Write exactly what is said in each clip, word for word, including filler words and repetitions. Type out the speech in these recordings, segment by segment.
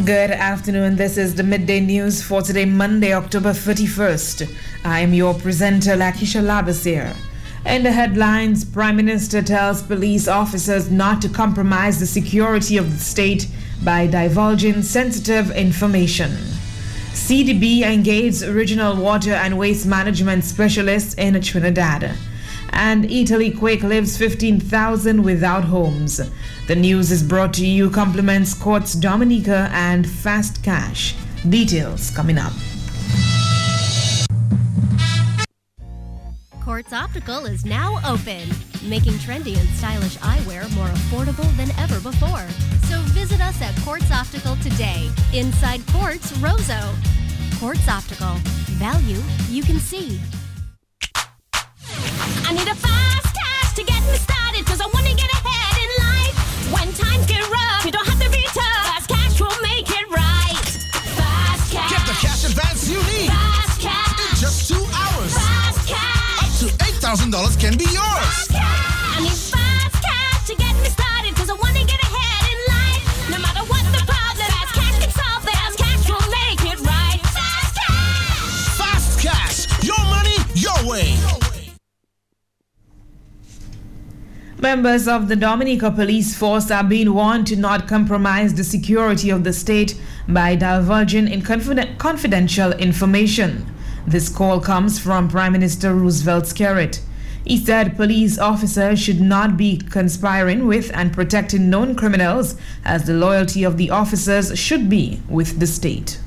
Good afternoon. This is the Midday News for today, Monday, October thirty-first. I am your presenter, Lakisha Labasir. In the headlines, Prime Minister tells police officers not to compromise the security of the state by divulging sensitive information. C D B engaged regional water and waste management specialists in Trinidad. And Italy quake leaves fifteen thousand without homes. The news is brought to you compliments Quartz Dominica and Fast Cash. Details coming up. Quartz Optical is now open, making trendy and stylish eyewear more affordable than ever before. So visit us at Quartz Optical today, inside Quartz Roseau. Quartz Optical. Value you can see. I need a fast cash to get me started, cause I want to get ahead in life. When times get rough, you don't have to be tough. Fast cash will make it right. Fast cash. Get the cash advance you need. Fast cash. In just two hours. Fast cash. Up to eight thousand dollars can be yours. Fast cash. I need fast cash to get me started, cause I want to get ahead in life. No matter what the problem, fast cash can solve it. Fast cash will make it right. Fast cash. Fast cash. Your money, your way. Members of the Dominica Police Force are being warned to not compromise the security of the state by divulging in confiden- confidential information. This call comes from Prime Minister Roosevelt Skerrit. He said police officers should not be conspiring with and protecting known criminals, as the loyalty of the officers should be with the state.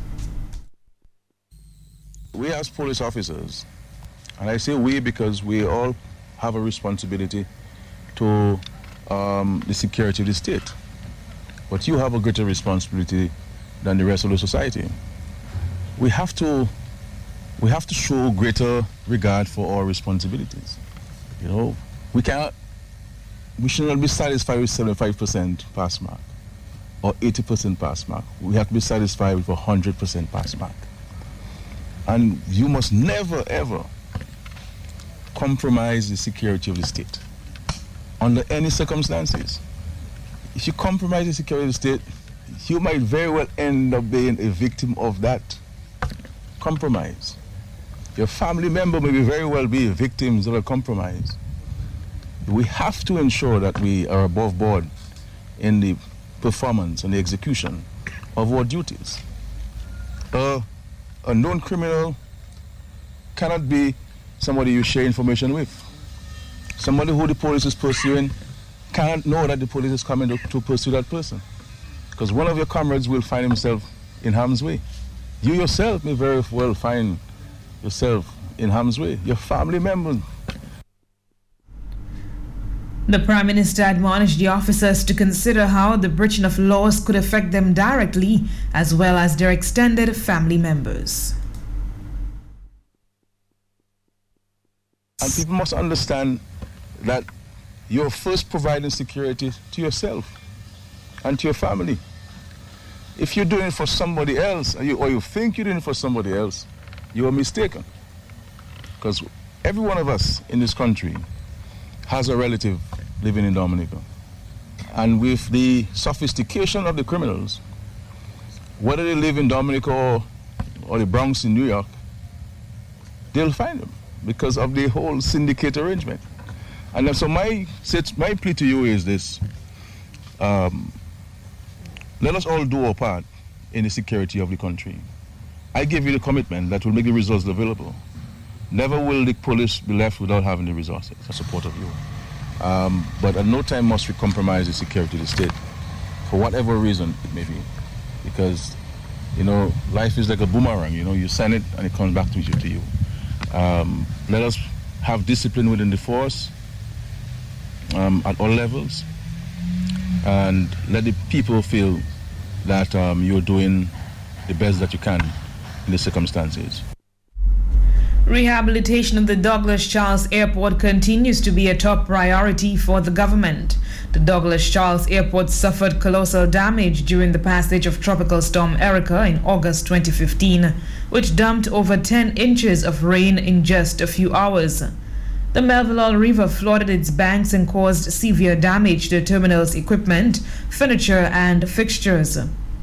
We as police officers, and I say we because we all have a responsibility to um, the security of the state. But you have a greater responsibility than the rest of the society. We have to we have to show greater regard for our responsibilities. You know, we cannot we should not be satisfied with seventy-five percent pass mark or eighty percent pass mark. We have to be satisfied with a one hundred percent pass mark. And you must never ever compromise the security of the state under any circumstances. If you compromise the security of the state, you might very well end up being a victim of that compromise. Your family member may be very well be victims of a compromise. We have to ensure that we are above board in the performance and the execution of our duties. Uh, a known criminal cannot be somebody you share information with. Somebody who the police is pursuing can't know that the police is coming to, to pursue that person, because one of your comrades will find himself in harm's way. You yourself may very well find yourself in harm's way. Your family members. The Prime Minister admonished the officers to consider how the breaching of laws could affect them directly, as well as their extended family members. And people must understand that you're first providing security to yourself and to your family. If you're doing it for somebody else, or you, or you think you're doing it for somebody else, you are mistaken. Because every one of us in this country has a relative living in Dominica. And with the sophistication of the criminals, whether they live in Dominica or, or the Bronx in New York, they'll find them because of the whole syndicate arrangement. And so my my plea to you is this: um, let us all do our part in the security of the country. I give you the commitment that will make the resources available. Never will the police be left without having the resources and support of you. Um, but at no time must we compromise the security of the state, for whatever reason it may be. Because, you know, life is like a boomerang. You know, you send it and it comes back to you. To you. Um, let us have discipline within the force. Um, at all levels, and let the people feel that um, you're doing the best that you can in the circumstances. Rehabilitation of the Douglas Charles Airport continues to be a top priority for the government. The Douglas Charles Airport suffered colossal damage during the passage of Tropical Storm Erica in August twenty fifteen, which dumped over ten inches of rain in just a few hours. The Melville River flooded its banks and caused severe damage to the terminal's equipment, furniture, and fixtures.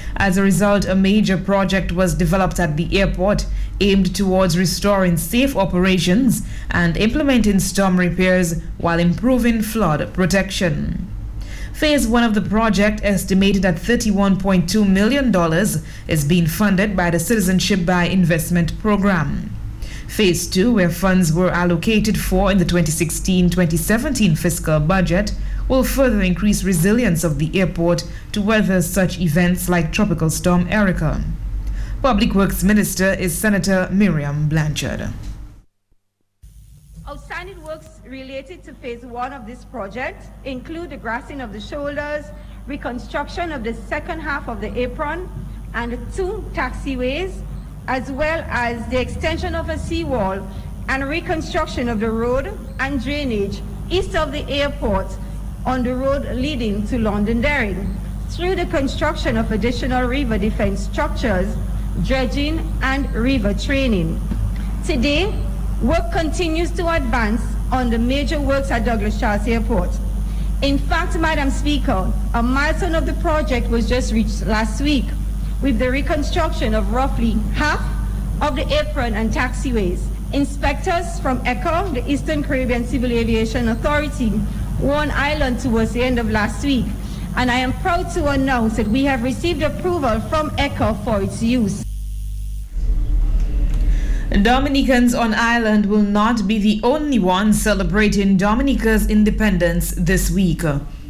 As a result, a major project was developed at the airport aimed towards restoring safe operations and implementing storm repairs while improving flood protection. Phase one of the project, estimated at thirty-one point two million dollars, is being funded by the Citizenship by Investment Program. Phase two, where funds were allocated for in the twenty sixteen twenty seventeen fiscal budget, will further increase resilience of the airport to weather such events like Tropical Storm Erica. Public Works Minister is Senator Miriam Blanchard. Outstanding works related to phase one of this project include the grassing of the shoulders, reconstruction of the second half of the apron and two taxiways, as well as the extension of a seawall and reconstruction of the road and drainage east of the airport on the road leading to Londonderry, through the construction of additional river defense structures, dredging and river training. Today, work continues to advance on the major works at Douglas Charles Airport. In fact, Madam Speaker, a milestone of the project was just reached last week with the reconstruction of roughly half of the apron and taxiways. Inspectors from ECHO, the Eastern Caribbean Civil Aviation Authority, were on island towards the end of last week, and I am proud to announce that we have received approval from ECHO for its use. Dominicans on island will not be the only ones celebrating Dominica's independence this week.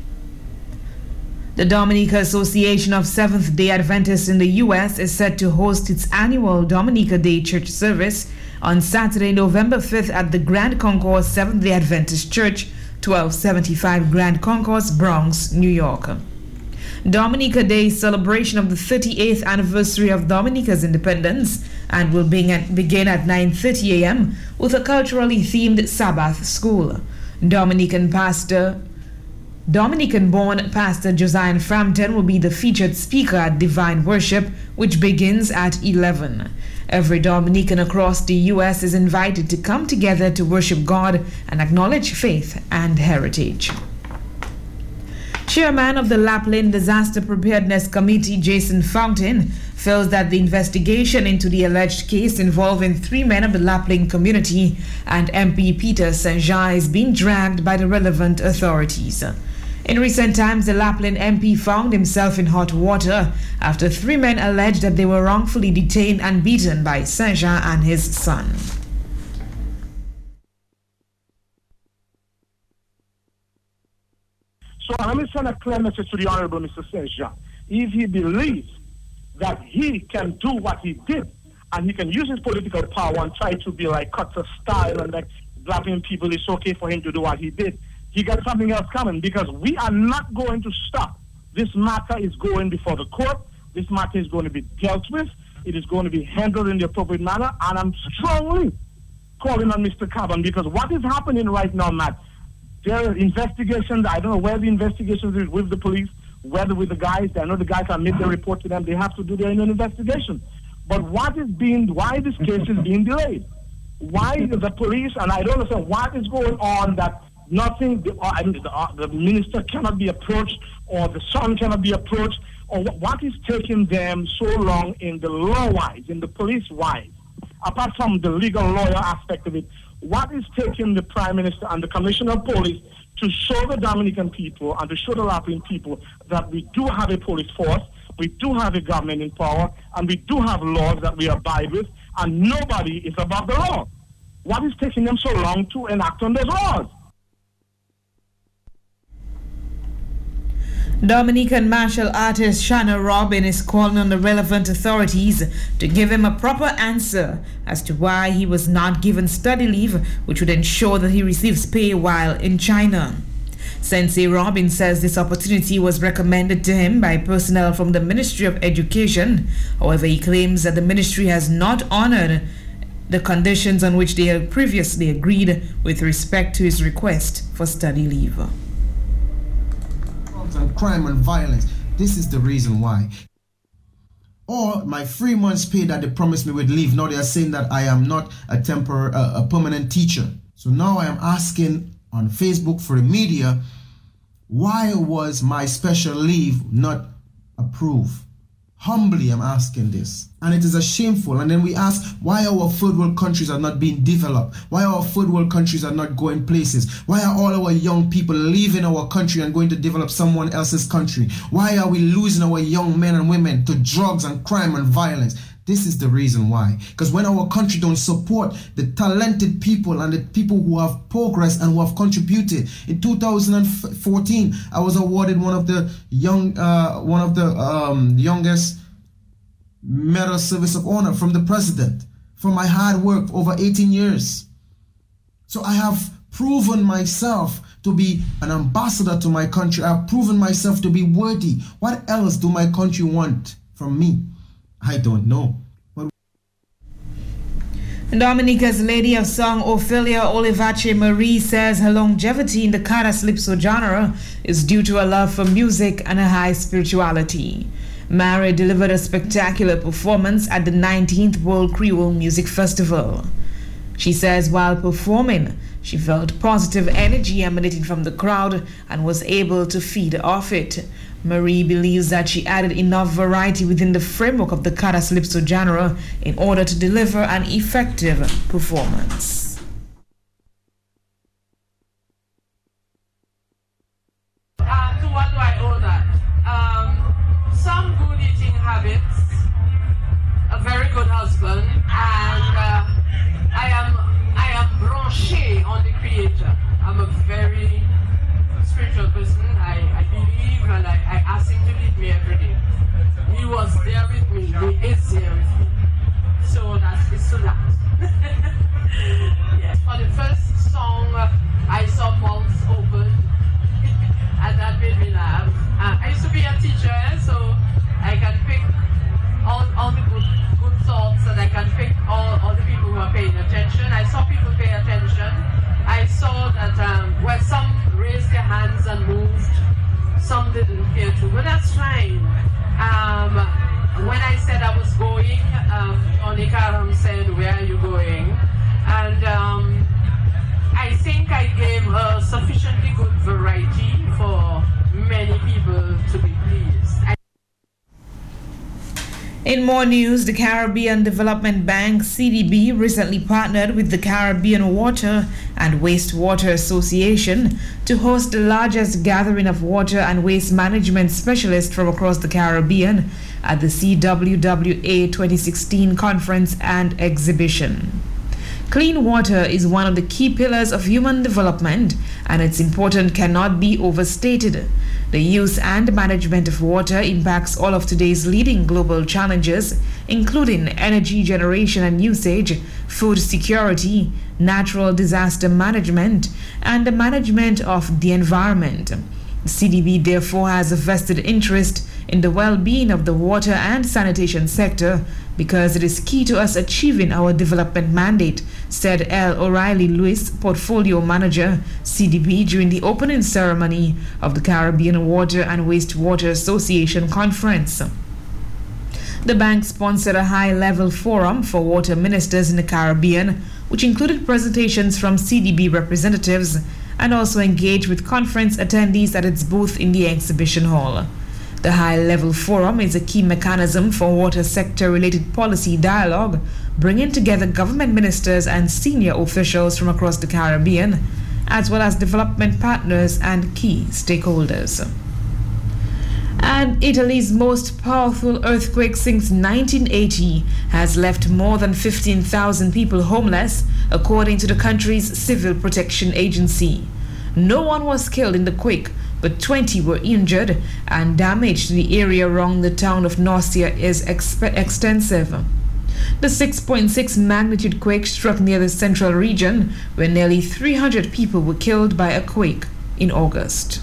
The Dominica Association of Seventh-day Adventists in the U S is set to host its annual Dominica Day Church service on Saturday, November fifth at the Grand Concourse Seventh-day Adventist Church, twelve seventy-five Grand Concourse, Bronx, New York. Dominica Day celebration of the thirty-eighth anniversary of Dominica's independence and will begin at nine thirty a.m. with a culturally themed Sabbath school. Dominican pastor Dominican-born Pastor Josiah Frampton will be the featured speaker at Divine Worship, which begins at eleven. Every Dominican across the U S is invited to come together to worship God and acknowledge faith and heritage. Chairman of the Lapland Disaster Preparedness Committee, Jason Fountain, feels that the investigation into the alleged case involving three men of the Lapland community and M P Peter Saint Jean is being dragged by the relevant authorities. In recent times, the Lapland M P found himself in hot water after three men alleged that they were wrongfully detained and beaten by Saint Jean and his son. So I'm going to send a clear message to the Honorable Mister Saint Jean. If he believes that he can do what he did, and he can use his political power and try to be like Cutter style and like blapping people, it's okay for him to do what he did, he got something else coming, because we are not going to stop. This matter is going before the court. This matter is going to be dealt with. It is going to be handled in the appropriate manner, and I'm strongly calling on Mister Caban, because what is happening right now, Matt, there are investigations. I don't know where the investigations is with the police, whether with the guys. I know the guys have made their report to them. They have to do their own investigation. But what is being, why this case is being delayed? Why the police, and I don't understand what is going on that nothing, the, uh, I mean, the, uh, the minister cannot be approached, or the son cannot be approached, or what, what is taking them so long in the law-wise, in the police-wise, apart from the legal lawyer aspect of it. What is taking the Prime Minister and the Commissioner of Police to show the Dominican people and to show the Lapland people that we do have a police force, we do have a government in power, and we do have laws that we abide with, and nobody is above the law? What is taking them so long to enact on those laws? Dominican martial artist Shana Robin is calling on the relevant authorities to give him a proper answer as to why he was not given study leave, which would ensure that he receives pay while in China. Sensei Robin says this opportunity was recommended to him by personnel from the Ministry of Education. However, he claims that the ministry has not honored the conditions on which they had previously agreed with respect to his request for study leave. And crime and violence. This is the reason why. Or my three months pay that they promised me with leave, now they are saying that I am not a temporary, uh, a permanent teacher. So now I am asking on Facebook for the media, why was my special leave not approved? Humbly, I'm asking this. And it is a shameful. And then we ask why our third world countries are not being developed. Why our third world countries are not going places. Why are all our young people leaving our country and going to develop someone else's country? Why are we losing our young men and women to drugs and crime and violence? This is the reason why. Because when our country don't support the talented people and the people who have progressed and who have contributed. In two thousand fourteen, I was awarded one of the young, uh, one of the um, youngest Medal Service of Honor from the President for my hard work over eighteen years. So I have proven myself to be an ambassador to my country. I have proven myself to be worthy. What else do my country want from me? I don't know. But Dominica's Lady of Song Ophelia Olivache Marie says her longevity in the Calypso genre is due to a love for music and a high spirituality. Mary delivered a spectacular performance at the nineteenth World Creole Music Festival. She says while performing, she felt positive energy emanating from the crowd and was able to feed off it. Marie believes that she added enough variety within the framework of the Calypso genre in order to deliver an effective performance. Uh, to what do I owe that? Um, some good eating habits, a very good husband, and uh, I am I am branché on the Creator. I'm a very spiritual person. I, I believe and I, I ask Him to lead me every day. He was there with me. He is there with me. So that's it's to that. Yes. For the first song, I saw mouths open, and that made me laugh. Uh, I used to be a teacher, so I can pick all, all the good good thoughts, and I can pick all, all the people who are paying attention. I saw people pay attention. I saw that um, well, some raised their hands and moved, some didn't care to, but that's fine. Um, when I said I was going, um, Johnny Karam said, "Where are you going?" And um, I think I gave her sufficiently good variety for many people to be pleased. I In more news, the Caribbean Development Bank, C D B, recently partnered with the Caribbean Water and Wastewater Association to host the largest gathering of water and waste management specialists from across the Caribbean at the C W W A twenty sixteen conference and exhibition. Clean water is one of the key pillars of human development, and its importance cannot be overstated. The use and management of water impacts all of today's leading global challenges, including energy generation and usage, food security, natural disaster management, and the management of the environment. The C D B therefore has a vested interest in the well-being of the water and sanitation sector because it is key to us achieving our development mandate, said L. O'Reilly Lewis, Portfolio Manager, C D B, during the opening ceremony of the Caribbean Water and Wastewater Association Conference. The bank sponsored a high-level forum for water ministers in the Caribbean, which included presentations from C D B representatives and also engaged with conference attendees at its booth in the exhibition hall. The high-level forum is a key mechanism for water sector-related policy dialogue, bringing together government ministers and senior officials from across the Caribbean, as well as development partners and key stakeholders. And Italy's most powerful earthquake since nineteen eighty has left more than fifteen thousand people homeless, according to the country's civil protection agency. No one was killed in the quake, but twenty were injured, and damage to the area around the town of Norcia is exp- extensive. The six point six magnitude quake struck near the central region, where nearly three hundred people were killed by a quake in August.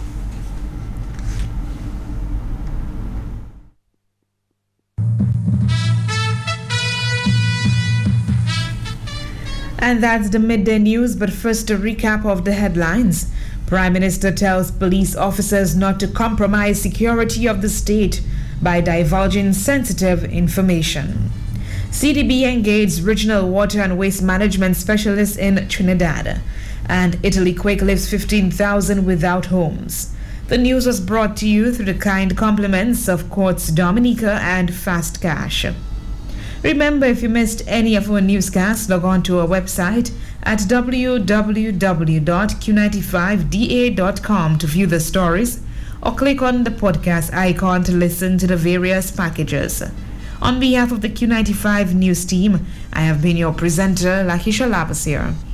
And that's the midday news, but first a recap of the headlines. Prime Minister tells police officers not to compromise security of the state by divulging sensitive information. C D B engaged regional water and waste management specialists in Trinidad. And Italy quake leaves fifteen thousand without homes. The news was brought to you through the kind compliments of Quartz Dominica and Fast Cash. Remember, if you missed any of our newscasts, log on to our website at w w w dot q ninety-five d a dot com to view the stories, or click on the podcast icon to listen to the various packages. On behalf of the Q ninety-five News team, I have been your presenter, Lakeisha Labasier.